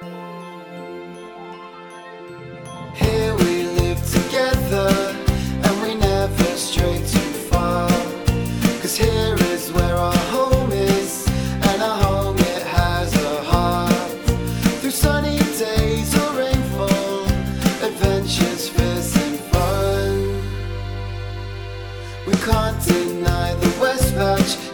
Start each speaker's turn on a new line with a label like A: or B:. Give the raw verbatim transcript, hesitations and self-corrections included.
A: Here we live together, and we never stray too far, 'cause here is where our home is, and our home it has a heart. Through sunny days or rainfall, adventures, fears and fun. We can't deny the West Patch